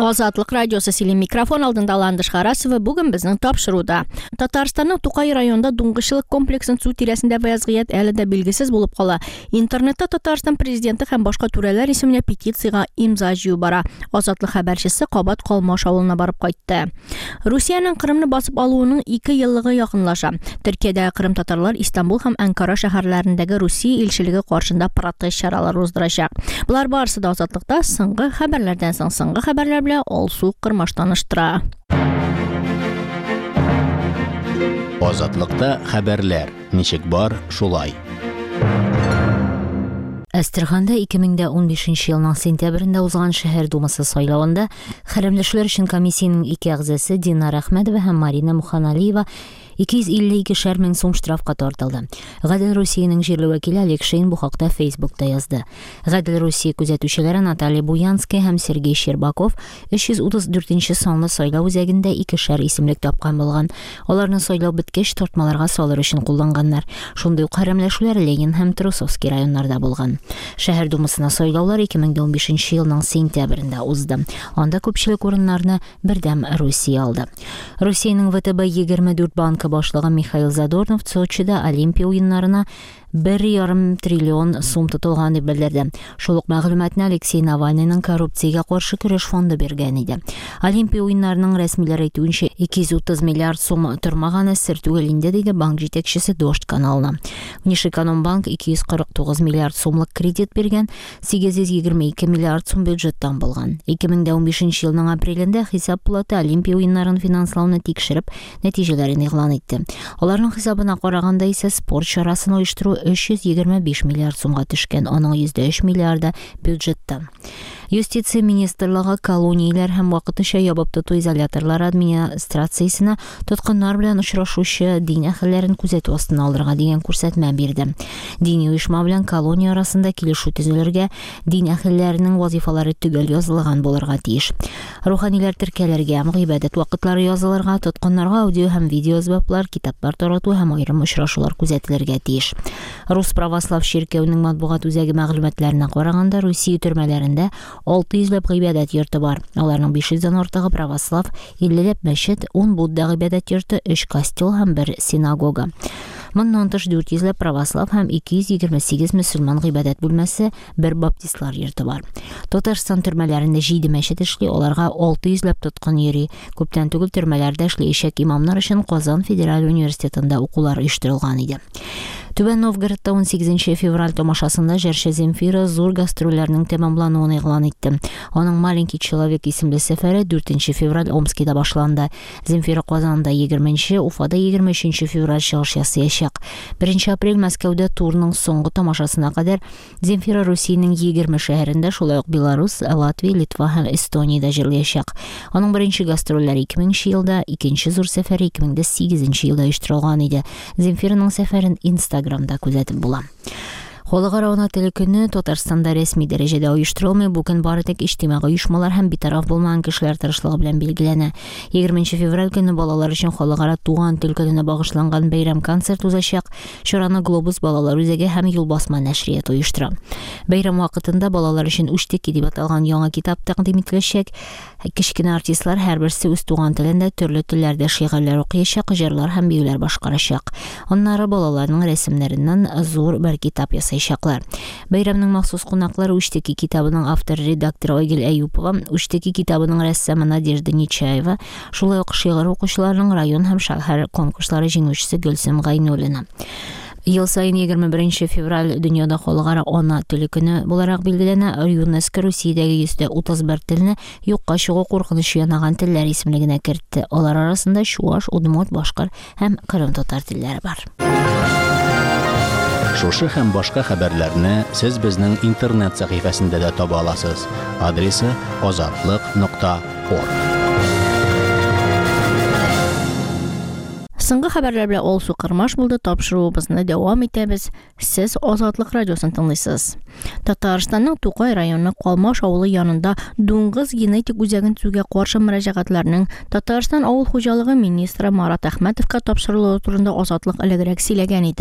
Азатлык радиосы силен микрофон алдында Ландыш Харасова бүген безнең тапшыруда. Татарстанның Тукай районында дуңгызчылык комплексын су тирәсендә вазгыять әле дә билгесез булып кала. Интернетта Татарстан президенты һәм башка түрәләр исеменә петициягә имза җыю бара. Азатлык хәбәрчесе Кабат Калмаш авылына барып кайтты. Русиянең Кырымны басып алуының 2 еллыгы якынлаша. Төркиядә Кырым татарлар Истанбул һәм Анкара шәһәрләрендәге Русия илчелеге каршында протест чаралары уздырачак. Булар барысы да Азатлыкта соңгы хәбәрләрдән соңгы хәбәрләр белән Алсу Кырмаш таныштыра. Азатлыкта хәбәрләр. Ничек бар, шулай. Әстерханда 2015 елның сентябрендә узган шәһәр думасы сайлауында хәрәмләшүләр өчен комиссияның 2 әгъзасы Динар Әхмәтова һәм Марина Муханалиева 252 мең сум штрафка тартылды. Гадел Русиянең җирле вәкиле Алексейн бу хакта Фейсбукта язды. Гадел Русия күзәтүчеләре Наталья Буянская һәм Сергей Щербаков 334 санлы сайлау үзәгендә 2 исемлек тапкан булган. Аларны сайлау беткәч тартмаларга салыр өчен кулланганнар. Шундый ук хәрәмләшүләр Ленин һәм Трусовский районнарда булган. Шәһәр думасына сайлаулар 2015 елның сентябрендә узды. Анда күпчелек урыннарны бердәм Русия алды. Русиянең ВТБ 24 банкы башлыгы Михаил Задорнов Сочида Олимпия уеннарына 1,5 триллион сум тотылган дип белдерде. Шул ук мәгълүматны Алексей Навальныйның коррупциягә каршы көрәш фонды биргән иде. Олимпия уеннарының рәсмиләре әйтүенчә 230 миллиард сум тормаганы сер түгел инде диде банк җитәкчесе Дождь каналына. Внешэкономбанк 249 миллиард сумлык кредит биргән, 822 миллиард сум бюджеттан булган. 2015 елның апрелендә хисап палата Олимпия уеннарын финанслауны тикшереп, нәтиҗәләрен игълан итте. Аларның хисабына караганда исә спорт чарасын оештыру 325 миллиард сумга төшкән, аның 103 миллиарды бюджеттан. Юстиция министрлыгы колонияләр һәм вакытлыча ябып тоту изоляторлары администрациясенә тоткыннар белән очрашучы дин әһелләрен күзәтү астына алырга дигән күрсәтмә бирде. Дини оешма белән колония арасында килешү төзелергә, дин әһелләренең вазифалары төгәл язылган булырга тиеш. Руханиләр теркәләргә һәм гыйбадәт вакытлары язылырга, тоткыннарга аудио һәм видео әсбаплар, китаплар тарату һәм аерым очрашулар күзәтелергә тиеш. Рус православ ширкәүнең матбугат үзәге мәгълүматларына караганда, Русия төрмәләрендә 600 гыйбадәт йорты бар. Аларның 500-дан артыгы православ, 50 мәчет, 10 Будда гыйбадәт йорты, 3 костел һәм 1 синагога. Моннан тыш 400 православ һәм 228 мөселман гыйбадәт бүлмәсе, 1 баптистлар йорты бар. Татарстан төрмәләрендә 7 мәчет эшли, аларга 600 тоткын йөри. Күптән түгел төрмәләрдә эшләячәк имамнар өчен Казан федераль университетында укулар оештырылган иде. Түбән Новгородта 18 февраль тамашасында җырчы Земфира зур гастрольләрнең тәмамлануын игълан итте. Аның «Маленький человек» исемле сәфәре 4 февраль Омскида башланды. Земфира Казанда 20, Уфада 23 февраль чыгыш ясаячак. 1 апрель Мәскәүдә турның соңгы тамашасына кадәр Земфира Русиянең 20 шәһәрендә, шулай ук Беларусь, Латвия, Литва һәм Эстониядә җырлаячак. Аның беренче гастрольләре 2000 елда, икенче зур сәфәре 2008 елда оештырылган иде. Земфираның сәфәрен Инстаграмда күзәтеп була. Халыкара ана теле көне Татарстанда рәсми дәрәҗәдә оештырылмый, бу көн бары тик иҗтимагый оешмалар һәм битараф булмаган кешеләр тырышлыгы белән билгеләнә. 20 февраль көне балалар өчен халыкара туган тел көненә багышланган бәйрәм концерт узачак. Чараны Глобус балалар үзәге һәм Юлбасма нәшрият оештыра. Бәйрәм вакытында балалар өчен «Үштек» дип аталган яңа китап тәкъдим ителәчәк. Кечкенә артистлар һәрберсе үз туган телендә төрле телләрдә шигырьләр укыячак, җырлар һәм биюләр башкарачак. Аннары балаларның рәсемнәреннән зур бер китап ясаячаклар. Бәйрәмнең махсус кунаклары «Үштеки» китабының авторы редактор Айгөл Әюпова, «Үштеки» китабының рәссамы Надежда Нечаева, шулай ук шигырь укучыларның район һәм шәһәр конкурслары җиңүчесе Гөлсем Гайнуллина. Ел сайын 21 февраль дөньяда халыкара ана теле көне буларак билгеләнә. ЮНЕСКО Русиядәге 131 телне юкка чыгу куркынычы янаган телләр исемлегенә кертте. Алар арасында чуаш, удмурт, башкорт һәм кырым татар телләре бар. Шушы һәм башка хәбәрләрне сез безнең интернет сәхифәсендә дә таба аласыз. Адресы azatlyk.org. Соңгы хәбәрләр белән Алсу Кырмаш булды. Тапшыруыбызны дәвам итәбез. Сез Азатлык радиосын тыңлыйсыз. Татарстанның Тукай районы Калмаш авылы янында дуңгыз генетик үзәген төзүгә каршы мөрәҗәгатьләрнең Татарстан авыл хуҗалыгы министры Марат Әхмәтовка тапшырылуы турында Азатлык элегрәк сөйләгән иде.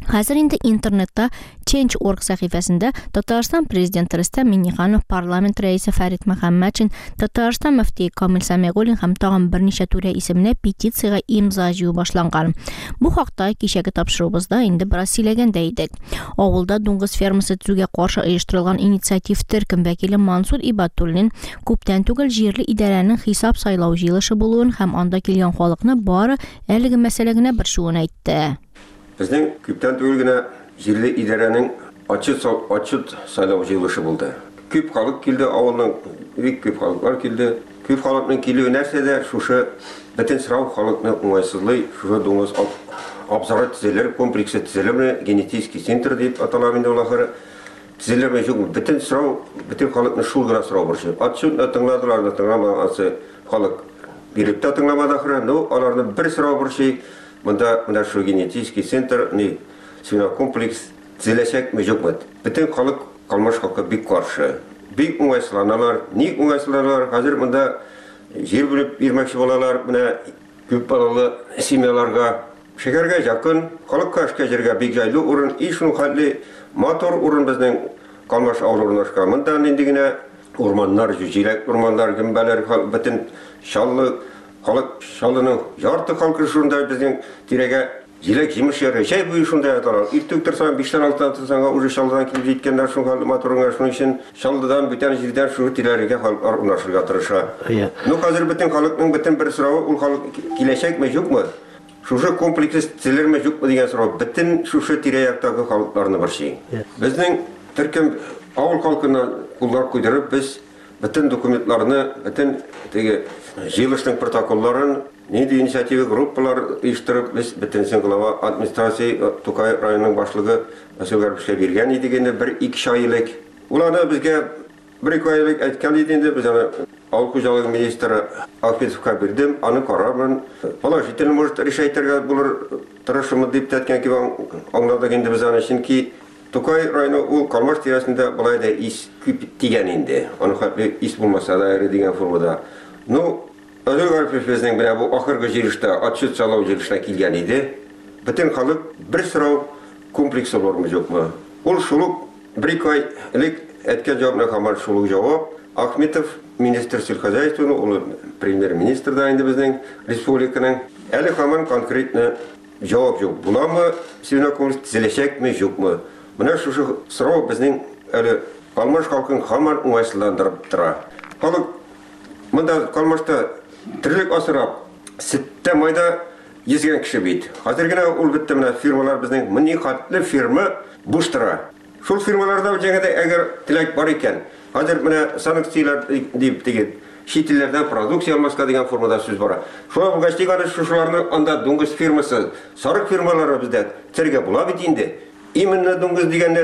Хәзер инде интернетта Change.org сәхифәсендә Татарстан президенты Рөстәм Миңнеханов, парламент рәисе Фәрит Мөхәммәтшин, Татарстан мөфтие Камил Сәмигуллин һәм тагын берничә түрә исеменә петициягә имза җыю башланган. Бу хакта кичәге тапшыруыбызда инде бераз сөйләгән дә идек. Авылда дуңгыз фермасы төзүгә каршы оештырылган инициатив төркем вәкиле Мансур Ибатуллин күптән түгел җирле идарәнең хисап сайлау җыелышы булуын һәм анда килгән халыкны бары әлеге мәсьәлә генә борчуын әйтте. Безнең күптән түгел генә җирле идарәнең ачык сайлау җыелышы булды. Күп халык килде, авылның бик күп халыклар килде. Күп халыкның килүе нәрсәдә? Шушы бөтен сорау халыкны уңайсызлый, шушы дуңгыз абзары төзелер, комплексы төзелер, генетический центр дип атала инде ул ахыры. Төзелер юк, бөтен сорау, бөтен халыкны шул гына сорау борчый. Отчетны тыңладылар, тыңламаган халык биреп тә тыңламады ахыры. Ну, аларны бер сорау борчый. Монда шу генетический центр, свинокомплекс төзеләчәк юкмы? Бөтен халык, Калмаш халкы бик каршы. Бик уңайсызланалар. Ник уңайсызланалар? Хәзер монда җир бүлеп бирмәкче булалар, менә күп балалы семьяларга, шәһәргә якын, халыкка эшкә җиргә бик җайлы урын, шуның хәтле матур урын безнең Калмаш авылы урнашкан. Монда инде генә урманнар, җиләк урманнар, гөмбәләр, бөтен шаллы халык, шаллының ярты халкы шунда безнең тирәгә җиләк җимеш яшәй буе шунда яталар. Иртүк торсаң 5-6 торсаңга уже шаллыдан килеп җиткәннәр шуңа матурыңа шуның өчен шаллыдан бүтән җирдән шу тирәләргә халыклар урнашырга тырыша. Ну хәзер бөтен халыкның бөтен бер соравы ул халык киләчәкме юкмы? Шушы комплекс төзелерме юкмы дигән сорау бөтен шушы тирә-яктагы халыкларны борчый. Безнең төркем авыл халкына куллар куйдырып без бөтен документларны, бөтен теге җыелышның протоколларын, нинди инициатива группалар оештырып, без бөтенсен глава администрация Тукай районының башлыгы Васил Гарбишкә биргән иде инде 1-2 ай элек. Ул аны безгә 1-2 ай элек әйткән иде инде, без аны авыл хуҗалыгы министры Ахметовка бирдем, аны карармын. Положительно может решайтырга булыр тырышымы дип тәткән ки аңладык инде без аны, чөнки Тукай районы ул Калмаш тирәсендә булай да ис күп тигән инде. Аны хәтле ис булмаса да эре дигән формада. Ну, Васил Гарбишев безнең менә бу ахыргы җыелышта отчет салу җыелышына килгән иде. Бөтен халык бер сорау комплексы бармы юкмы? Ул шулык 1-2 ай элек әйткән җавапны һаман шулык җавап. Ахметов министр сельхозяйствоны, ул премьер-министр да инде безнең республиканың. Әле һаман конкретно җавап юк. Буламы свинокомплекс төзеләчәкме юкмы? Менә шушы сорау безнең әле Калмаш халкын һаман уңайсызландырып тора. Халык монда Калмашта тирлек асырап, сөттә майда йөзгән кеше бит. Хәзер генә ул битте менә фирмалар безнең мини хатлы фирма буш тора. Шул фирмаларда җәгәдә әгәр теләк бар икән, хәзер менә санкциялар дип тигән шитилләрдән продукция алмаска дигән формада сүз бара. Шуңа булгач дигән шушыларны анда дуңгыз фирмасы, сарык фирмалары бездә тиргә була бит инде. Именно дуңгыз дигән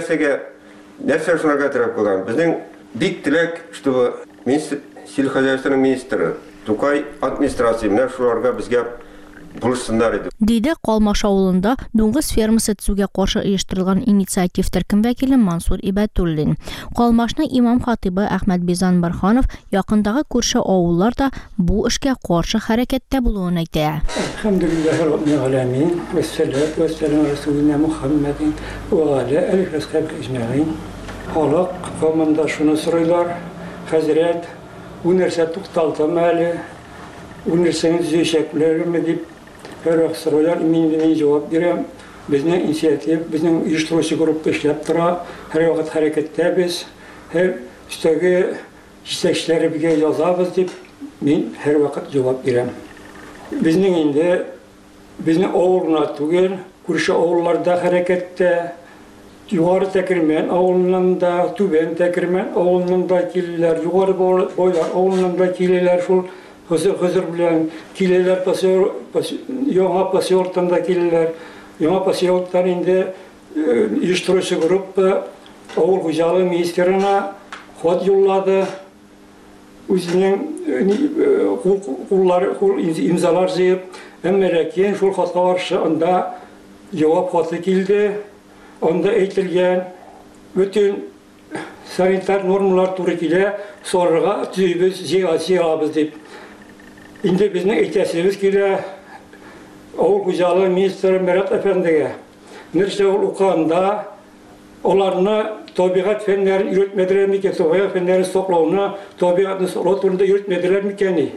нәрсә шунага терәп куйган. Безнең бик теләк, чтобы сельхозяйственный министры, Тукай администрация менә шуларга безгә булышсыннар иде. Диде Калмаш авылында дуңгыз фермасы төзүгә каршы оештырылган инициатив төркем вәкиле Мансур Ибатуллин. Калмашның имам хатибы Әхмәт Бизан Барханов якындагы күрше авыллар да бу эшкә каршы хәрәкәттә булуын әйтә. Алхамдулиллаһи раббил аламин ва саллату ва салам расулина Мухаммадин ва аля алейхи ва сахбихи әҗмәгыйн. Халык команда шуны сорыйлар. Хәзрәт, бу нәрсә тукталтымы әле? Бу нәрсәне төзәчәкләрме дип һәр сорыйлар. Мин җавап бирәм. Безнең инициатив, безнең оештыручы группа эшләп тора. Һәр вакыт хәрәкәттә без. Һәр үстәге җитәкчеләребезгә язабыз дип мин һәр вакыт җавап бирәм. Безнең инде безнең авылна түгел, күрше авылларда хәрәкәттә Югары Тәкермән авылынан да, Түбән Тәкермән авылынан да киләләр, югары бойлар авылынан да киләләр, шул хәзер белән киләләр, яңа поселоктан да киләләр. Яңа поселоктан инде оештыручы группа авыл хуҗалыгы министрына хат юллады. Үзенең имзалар җыеп, әмма ләкин шул хатка каршы анда җавап хаты килде. Анда әйтелгән бөтен санитар нормалар туры килә, сорырга төзебез, җыябыз дип. Инде безнең әйтәсебез килә авыл хуҗалыгы министры Мәрәт әфәндегә. Нәрсе уканда оларны табиғат фәннәрен өйрәтмәделәр микән? Табиғат фәннәрен саклауны, табиғатны саклау турында өйрәтмәделәр микән?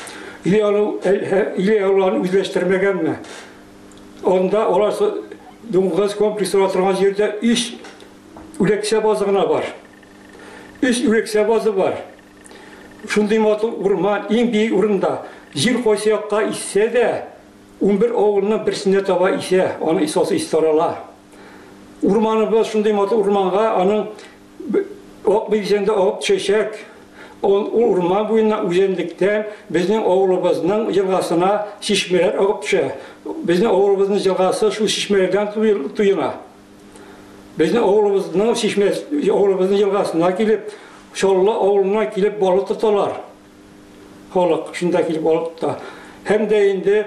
Или аларны үзләштермәгәнме? Онда олар дуңгыз комплексы торган җирдә 3 үләксә базы гына бар. 3 үләксә базы бар. Шундый матур урман, иң бик урында. Җир койсакка исә дә 11 авылның берсендә таба исә, аны исасы истарала. Урманыбыз шундый матур урманга, аның ак бизендә ак чәчәк, урман буена үзәнлектән безнең авылыбызның елгасына чишмәләр агып төшә. Безнең авылыбызның елгасы шу чишмәләрдән туена. Безнең авылыбызның чишмәсе, авылыбызның елгасына килеп, Шолла авылына килеп балык тоталар. Халык шунда килеп балык тота. Һәм дә инде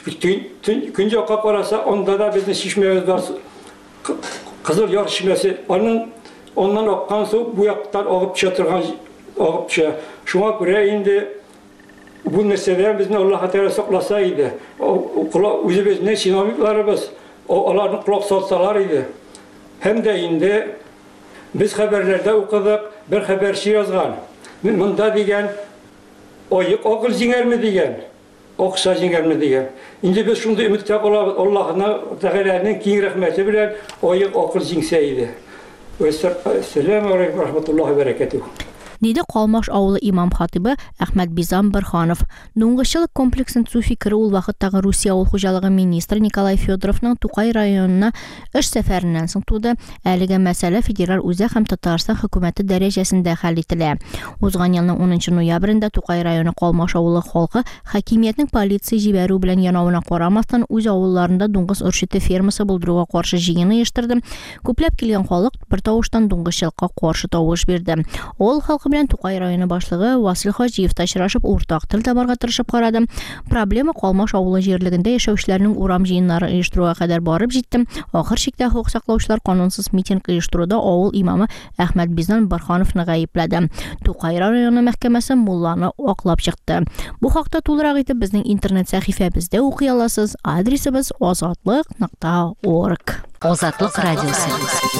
көн якка караса, анда да безнең чишмәбез бар. Кызыл Яр чишмәсе, оннан аккан су бу яктан агып төшә торган, агып төшә. Шуңа күрә инде бу нәрсәдән безне Аллаһ Тәгалә сакласа иде. Үзебезнең чиновникларыбыз аларны кулак салсалар иде. Һәм дә инде biz xəbərlərdə oxuduq, bir xəbərçi yazğan. Bunda degen, oyuq oqıl jingərmi degen, oqsa jingərmi degen. İndi biz şunda ümiddə qalaq, Allah'ın Təğələnin kiyin rəhməti bilən oyuq oqıl jingsəydi. Esselamu aleykum rahmetullahi ve berekatuhu. Диде Калмаш авылы имам хатибы Әхмәт Бизан Бирханов. Дуңгышчылык комплексын төзү фикере ул вакыттагы Русия авыл хуҗалыгы министры Николай Федоровның Тукай районына эш сәфәреннән соң туды. Әлеге мәсьәлә федераль үзәк һәм Татарстан хөкүмәте дәрәҗәсендә хәл ителә. Узган елның 10 ноябрендә Тукай районы Калмаш авылы халкы хакимиятнең полиция җибәрү белән янавына карамастан үз авылларында дуңгыз үрчете фермасы булдыруга каршы җыен оештырды. Күпләп килгән халык бер тавыштан дуңгызчылыкка каршы тавыш бирде. Ул халкы белән Тукай районы башлыгы Васил Хаҗиев ташрашып уртак тел табарга тырышып карады. Проблема Калмаш авылы җирлегендә яшәүчеләрнең урам җыеннары оештыруга кадәр барып җитте. Ахыр чиктә хукук саклаучылар канунсыз митинг оештыруда авыл имамы Әхмәт Бизан Бирхановны гаепләде. Тукай районы мәхкәмәсе мулланы аклап чыкты. Бу хакта тулырак итеп безнең интернет сәхифәбездә укый аласыз. Адресыбыз azatlıq.org. Азатлык радиосы.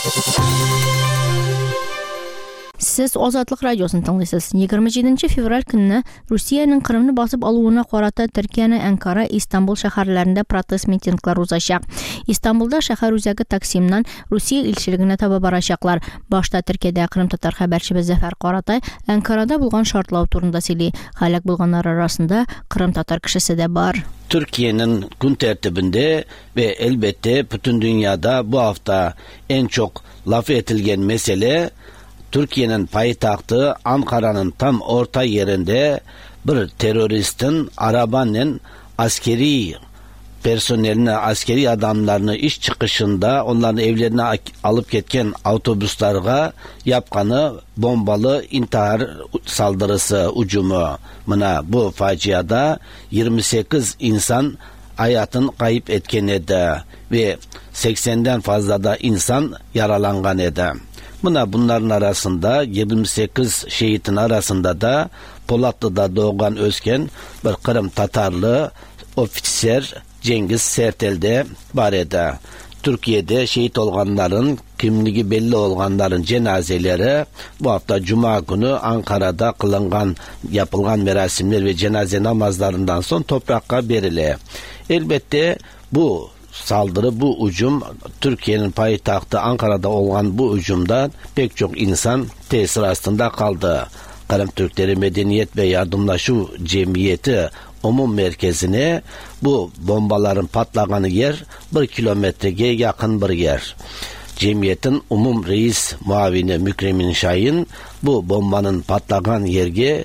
Сез Азатлык радиосын тыңлыйсыз. 27 февраль көнне Русиянең Крымны басып алуына карата Төркиянең Анкара, Истанбул шәһәрләрендә протест митинглар узачак. Истанбулда шәһәр үзәге Таксимнан Русия илчелегенә таба барачаклар. Башта Төркиядә Крым татар хәбәрчебез Зафар Каратай Анкарада булган шартлау турында сөйли. Халык булганнар арасында Крым татар кешесе дә бар. Türkiye'nin gün tertibinde ve elbette bütün dünyada bu hafta en çok laf edilen mesele Türkiye'nin payitahtı Ankara'nın tam orta yerinde bir teröristin arabanın askeri personeline, askeri adamlarını iş çıkışında onların evlerine alıp ketken otobüslerine yapkanı bombalı intihar saldırısı ucumu. Bu faciada 28 insan hayatını kayıp etken edi ve 80'den fazla da insan yaralangan edi. Bunların arasında 28 şehitin arasında da Polatlı'da doğan özken bir Kırım Tatarlı ofisiyer Cengiz Sertel'de var edi. Türkiye'de şehit olanların, kimliği belli olanların cenazeleri bu hafta Cuma günü Ankara'da yapılgan merasimler ve cenaze namazlarından sonra toprakka verildi. Elbette bu saldırı, bu ucum, Türkiye'nin payitahtı Ankara'da olan bu ucumda pek çok insan tesir altında kaldı. Kırım Türkleri Medeniyet ve Yardımlaşma Cemiyeti umum merkezine bu bombaların patlaganı yer 1 kilometreye yakın bir yer. Cemiyetin umum reis muavini Mükremin Şahin bu bombanın patlagan yerge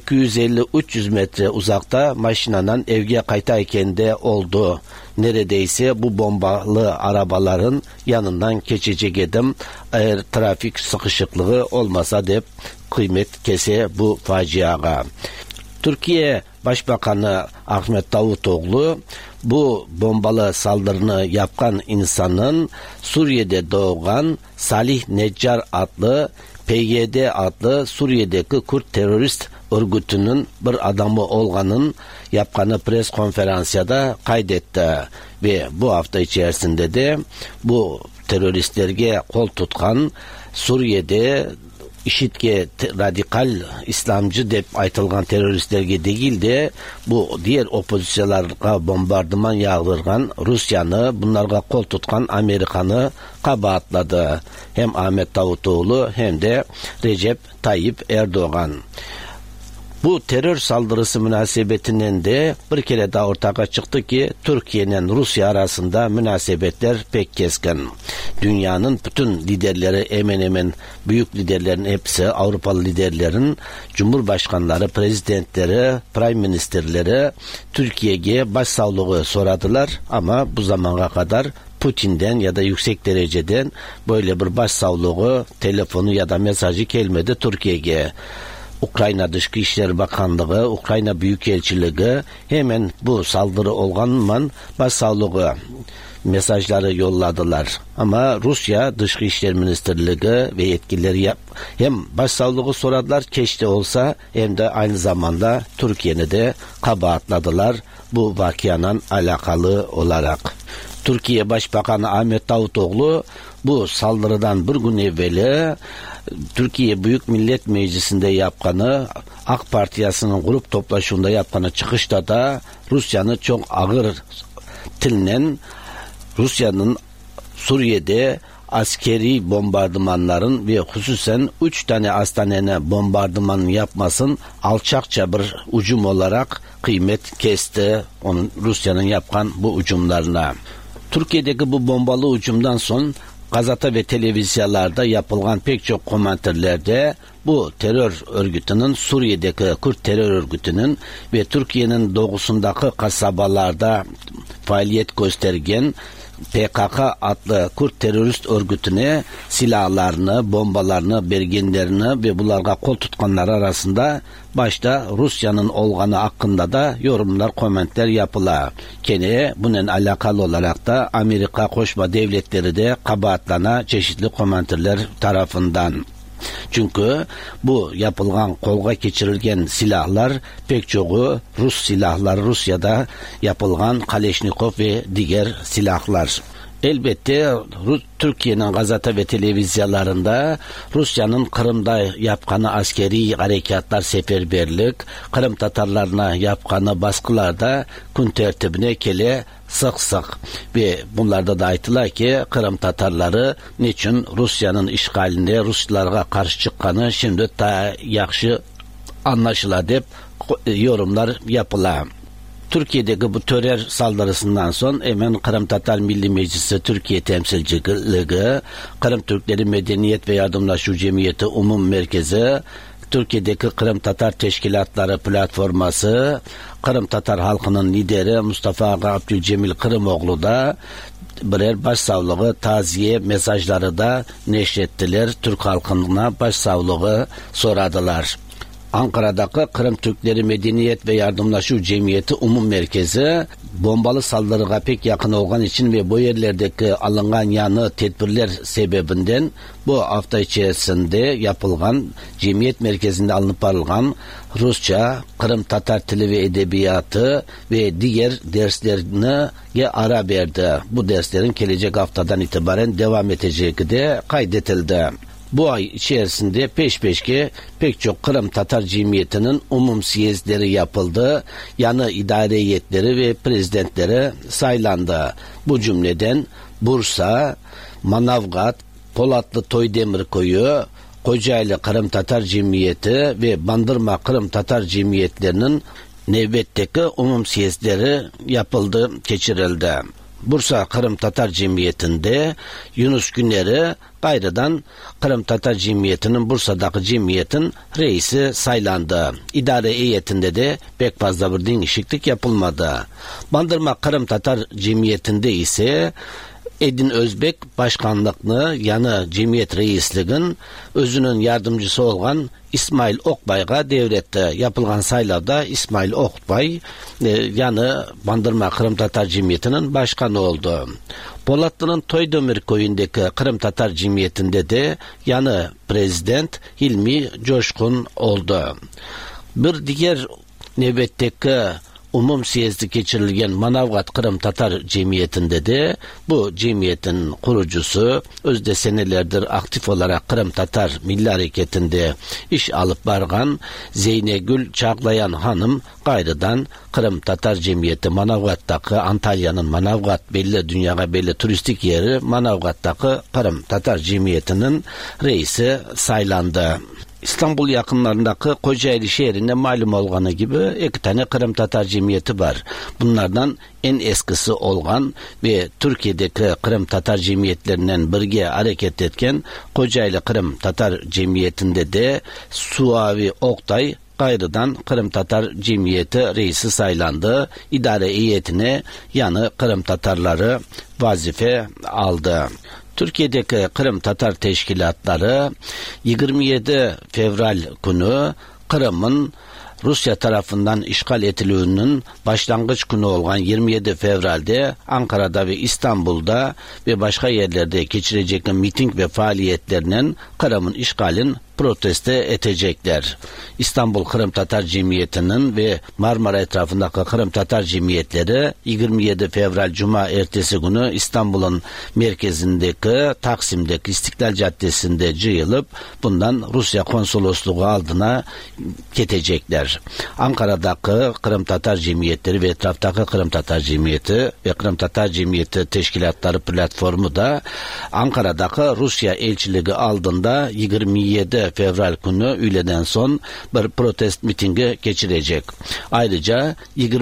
250-300 metre uzakta maşinadan evge kaytayken de oldu. Neredeyse bu bombalı arabaların yanından geçecek edim eğer trafik sıkışıklığı olmasa deyip kıymet kese bu faciaga. Türkiye Başbakanı Ahmet Davutoğlu bu bombalı saldırını yapan insanın Suriye'de doğan Salih Neccar adlı PYD adlı Suriye'deki Kürt terörist örgütünün bir adamı olganın yapkanı pres konferansiyada kaydetti ve bu hafta içerisinde de bu teröristlerge kol tutkan Suriye'de IŞİD'ge radikal İslamcı dep aytılgan teröristlerge değil de bu diğer opozisyonlarga bombardıman yağdırgan Rusya'nı, bunlarga kol tutkan Amerikan'ı kabahatladı. Hem Ahmet Davutoğlu hem de Recep Tayyip Erdoğan. Bu terör saldırısı münasebetinden de bir kere daha ortaya çıktı ki Türkiye'nin Rusya arasında münasebetler pek keskin. Dünyanın bütün liderleri, hemen hemen büyük liderlerin hepsi, Avrupalı liderlerin cumhurbaşkanları, prezidentleri, prime ministerleri Türkiye'ye başsağlığı soradılar ama bu zamana kadar Putin'den ya da yüksek dereceden böyle bir başsağlığı telefonu ya da mesajı gelmedi Türkiye'ye. Ukrayna Dışkı İşleri Bakanlığı, Ukrayna Büyükelçiliği hemen bu saldırı olganman başsağlığı mesajları yolladılar. Ama Rusya Dışkı İşleri Ministerliği ve yetkilileri hem başsağlığı soradılar keşke olsa hem de aynı zamanda Türkiye'ni de kabahatladılar bu vakianın alakalı olarak. Türkiye Başbakanı Ahmet Davutoğlu bu saldırıdan bir gün evveli Türkiye Büyük Millet Meclisi'nde yapkanı, AK Partiyasının grup toplaşımında yapkanı çıkışta da Rusya'nın çok ağır tilinden Rusya'nın Suriye'de askeri bombardımanların ve hususen 3 tane hastanene bombardıman yapmasın alçakça bir ucum olarak kıymet kesti onun Rusya'nın yapkan bu ucumlarına. Türkiye'deki bu bombalı ucumdan son gazete ve televizyonlarda yapılan pek çok komentarlarda bu terör örgütünün Suriye'deki Kürt terör örgütünün ve Türkiye'nin doğusundaki kasabalarda faaliyet göstergen PKK adlı Kürt terörist örgütüne silahlarını, bombalarını, bergenlerini ve bunlarga kol tutkanlar arasında başta Rusya'nın olganı hakkında da yorumlar, komentler yapıla. Kene bunun alakalı olarak da Amerika Koşma Devletleri de kabahatlana çeşitli komenterler tarafından. Çünkü bu yapılgan kolga geçirilgen silahlar pek çoğu Rus silahları, Rusya'da yapılgan Kaleşnikov ve diğer silahlar. Elbette Türkiye'nin gazete ve televizyonlarında Rusya'nın Kırım'da yapkanı askeri harekatlar, seferberlik, Kırım Tatarlarına yapkanı baskılarda gün tertibine kele sık ve bunlarda da aytılar ki Kırım Tatarları niçin Rusya'nın işgalinde Ruslara karşı çıkanı şimdi daha yaxşı anlaşıla deyip yorumlar yapılar. Türkiye'deki bu terör saldırısından sonra hemen Kırım Tatar Milli Meclisi Türkiye Temsilciliği, Kırım Türkleri Medeniyet ve Yardımlaşma Cemiyeti Umum Merkezi, Türkiye'deki Kırım Tatar Teşkilatları Platforması, Kırım Tatar halkının lideri Mustafa Abdülcemil Kırımoğlu da birer başsağlığı, taziye mesajları da neşrettiler. Türk halkına başsağlığı soradılar. Ankara'daki Kırım Türkleri Medeniyet ve Yardımlaşma Cemiyeti Umum Merkezi bombalı saldırıga pek yakın olan için ve bu yerlerdeki alıngan yanı tedbirler sebebinden bu hafta içerisinde yapılgan cemiyet merkezinde alınıp alıngan Rusça, Kırım Tatar Dili ve Edebiyatı ve diğer derslerine ara verdi. Bu derslerin gelecek haftadan itibaren devam edeceği de kaydetildi. Bu ay içerisinde peşpeşke pek çok Kırım Tatar Cemiyeti'nin umum siyezdleri yapıldı. Yanı idare heyetleri ve prezidentleri saylandı. Bu cümleden Bursa, Manavgat, Polatlı Toydemirkoyu, Kocaeli Kırım Tatar Cemiyeti ve Bandırma Kırım Tatar Cemiyetlerinin nöbetteki umum siyezdleri yapıldı, geçirildi. Bursa Kırım Tatar Cemiyeti'nde Yunus Güner'i gayrıdan Kırım Tatar Cemiyeti'nin Bursa'daki cemiyetin reisi saylandı. İdare heyetinde de pek fazla bir değişiklik yapılmadı. Bandırma Kırım Tatar Cemiyeti'nde ise Edin Özbek başkanlığını yanı cemiyet reisliğin özünün yardımcısı olan İsmail Okbay'a devretti. Yapılgan saylavda İsmail Okbay yanı Bandırma Kırım Tatar Cemiyeti'nin başkanı oldu. Polatlı'nın Toydemir köyündeki Kırım Tatar Cemiyeti'nde de yanı prezident Hilmi Coşkun oldu. Bir diğer nöbetteki umum siyasi geçirilgen Manavgat Kırım Tatar Cemiyeti'nde de bu cemiyetin kurucusu özde senelerdir aktif olarak Kırım Tatar Milli Hareketi'nde iş alıp bargan Zeynegül Çağlayan Hanım gayrıdan Kırım Tatar Cemiyeti Manavgat'taki Antalya'nın Manavgat belli dünyaya belli turistik yeri Manavgat'taki Kırım Tatar Cemiyeti'nin reisi saylandı. İstanbul yakınlarındaki Kocaeli şehrinde malum olganı gibi iki tane Kırım Tatar Cemiyeti var. Bunlardan en eskisi olgan ve Türkiye'deki Kırım Tatar Cemiyetlerinden birge hareket etken Kocaeli Kırım Tatar Cemiyeti'nde de Suavi Oktay gayrıdan Kırım Tatar Cemiyeti reisi saylandı. İdare heyetine yanı Kırım Tatarları vazife aldı. Türkiye'deki Kırım Tatar teşkilatları 27 Fevral günü Kırım'ın Rusya tarafından işgal edildiğinin başlangıç günü olan 27 Fevral'de Ankara'da ve İstanbul'da ve başka yerlerde geçirecek miting ve faaliyetlerinin Kırım'ın işgalin protesto edecekler. İstanbul Kırım Tatar Cemiyeti'nin ve Marmara etrafındaki Kırım Tatar Cemiyetleri 27 Fevral Cuma ertesi günü İstanbul'un merkezindeki Taksim'deki İstiklal Caddesi'nde cıyılıp bundan Rusya konsolosluğu aldığına gidecekler. Ankara'daki Kırım Tatar Cemiyetleri ve etraftaki Kırım Tatar Cemiyeti ve Kırım Tatar Cemiyeti Teşkilatları platformu da Ankara'daki Rusya elçiliği aldığında 27 Fevral günü öğleden son bir protest mitingi geçirecek. Ayrıca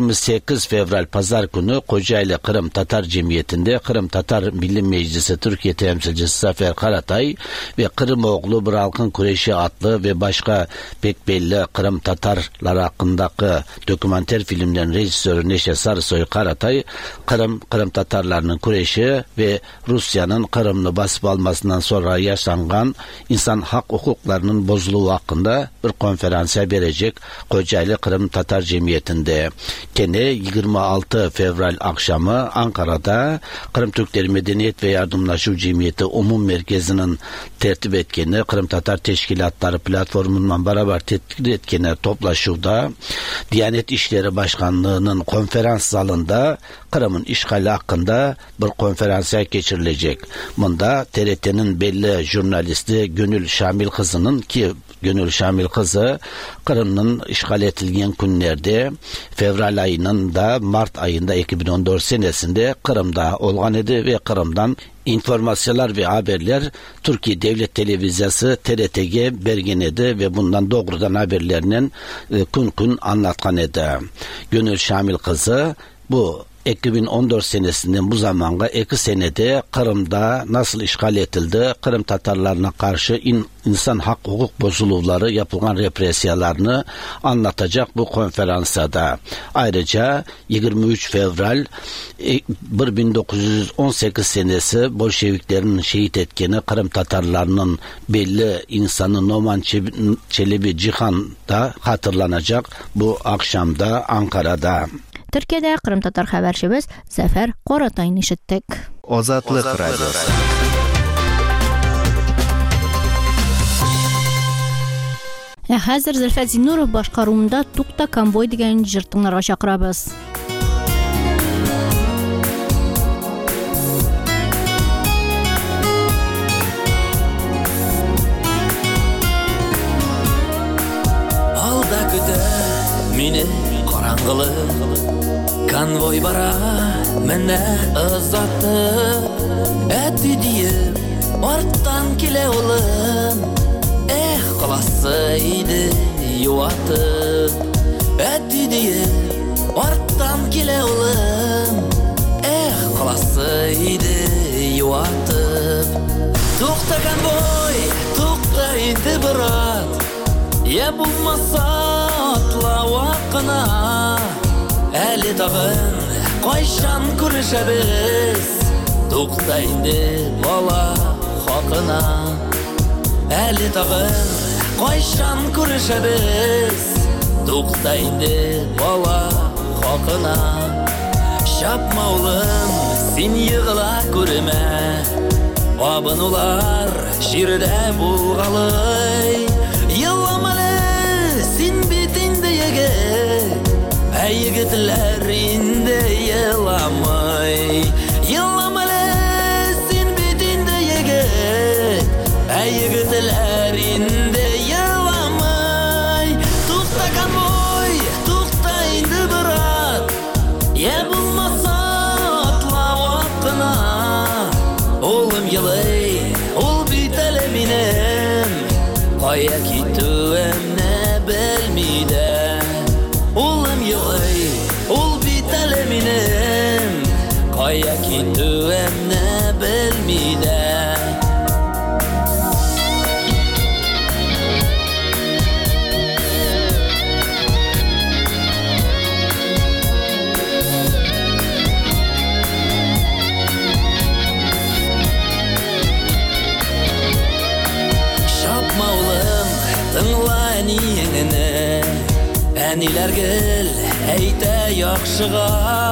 28 Fevral Pazar günü Kocaeli Kırım Tatar Cemiyeti'nde Kırım Tatar Milli Meclisi Türkiye temsilcisi Zafer Karatay ve Kırımoğlu Bir Halkın Kureşi adlı ve başka pek belli Kırım Tatarlar hakkındaki dokümanter filmlerin rejisörü Neşe Sarısoy Karatay, Kırım Tatarlarının kureşi ve Rusya'nın Kırım'ını basıp almasından sonra yaşanan insan hak hukuklarının bozuluğu hakkında bir konferansa verecek Kocaeli Kırım Tatar Cemiyeti'nde. Gene 26 Fevral akşamı Ankara'da Kırım Türkleri Medeniyet ve Yardımlaşma Cemiyeti Umum Merkezi'nin tertip etkeni Kırım Tatar Teşkilatları platformundan beraber tertip etkeni toplaşıda Diyanet İşleri Başkanlığı'nın konferans zalında Kırım'ın işgali hakkında bir konferansa geçirilecek. Bunda TRT'nin belli jurnalisti Gönül Şamil kızının ki Gönül Şamil kızı Kırım'ın işgal edilgen günlerde Fevral ayının da Mart ayında 2014 senesinde Kırım'da olgan idi ve Kırım'dan informasyonlar ve haberler Türkiye Devlet Televizyası TRT'ye bergen idi ve bundan doğrudan haberlerinin gün anlatkan idi. Gönül Şamil kızı bu 2014 senesinden bu zamanga 2 senede Kırım'da nasıl işgal edildi, Kırım Tatarlarına karşı insan hak hukuk bozuluvları yapılan represiyalarını anlatacak bu konferansada. Ayrıca 23 Fevral 1918 senesi Bolşeviklerin şehit etkeni Kırım Tatarlarının belli insanı Noman Çelebi Cihan da hatırlanacak bu akşamda Ankara'da. Türkiye'de Kırım Tatar haberçimiz Zafer Karatay'ını işittik. Ozatlık Radyosu. Hazır Zülfət Zinurov başqarımında Tuqta konvoy degan jırtınlarga chaqiramiz. Alda küde meni qarangılı konvoy bara mene ızatı etdi diyip ortadan kile oğlum kalasıydı yuvatı etdi diyip ortadan kile oğlum kalasıydı yuvatı Tukta konvoy tukta indi bırak ya bulmasa atla vakına Eli dağın koyşan kuruşabız Tuqtaydı bala hakına Eli dağın koyşan kuruşabız Tuqtaydı bala hakına Şapma oğlum sen yığıla görme Abın olar şirde bulgalı Yıllamalı sen bitinde Егетләр инде еламый. Еламалы син бит инде егет. Егетләр инде еламый. Тукта конвой, тукта инде брат. Я булмаса атлавак кына. Улым елый, ул бит әле минем. Кая китүемне белми дә. Улым елый, ул бит әле минем. Кая китүемне белми дә. Әниләр гел әйтә яхшыга.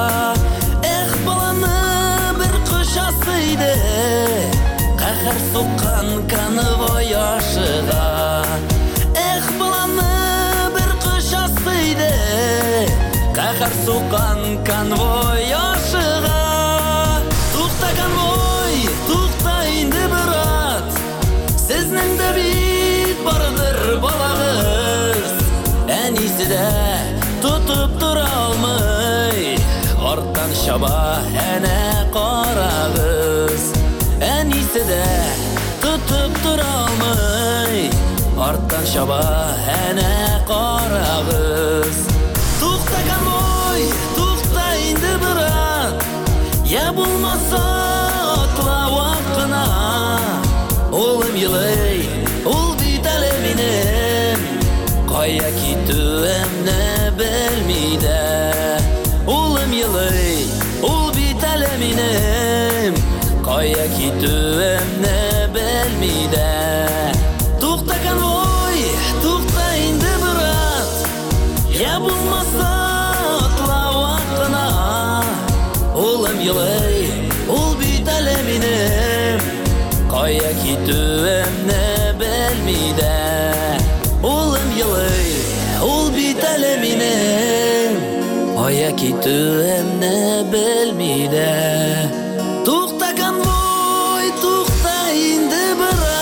Баланы бер кошасы иде. Кахыр суккан конвой ашыга. Баланы бер кошасы иде. Кахыр суккан конвой ашыга. Тукта конвой, тукта инде брат. Сезнең дә бит бардыр балагыз. Әнисе дә тутып тора алмый. Арттан шаба әнә карагыз. Әнисе дә тутып тора алмый. Арттан шаба әнә карагыз. Тукта конвой, тукта инде брат. Я булмаса атлавак кына. Улым елый, ул бит әле минем. Кая китүемне белми дә. Улым елый, ул бит әле минем. Кая китүемне белми дә. Тукта конвой, тукта инде брат. Я булмаса атлавак кына. Улым елый, ул бит әле минем. Кая китүемне белми дә. Улым елый, ул бит әле минем. Кая китүемне белми дә. Тукта конвой, тукта инде брат.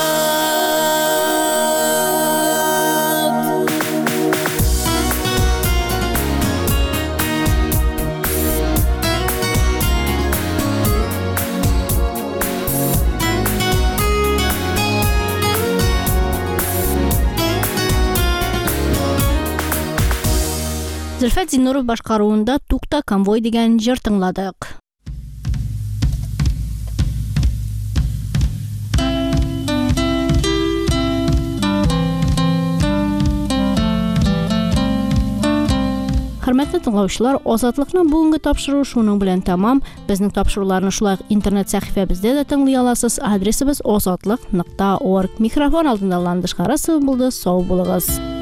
Зөлфәт Зиннуров башкаруында Тукта конвой дигән җыр тыңладык. Хөрмәтле тыңлаучылар, Азатлыкның бүгенге тапшыруы шуның белән тамам. Безнең тапшыруларны шулай интернет сәхифәбездә дә тыңлый аласыз. Адресыбыз azatlyk.org. Микрофон алдында Ландыш Харасова булды. Сау булыгыз.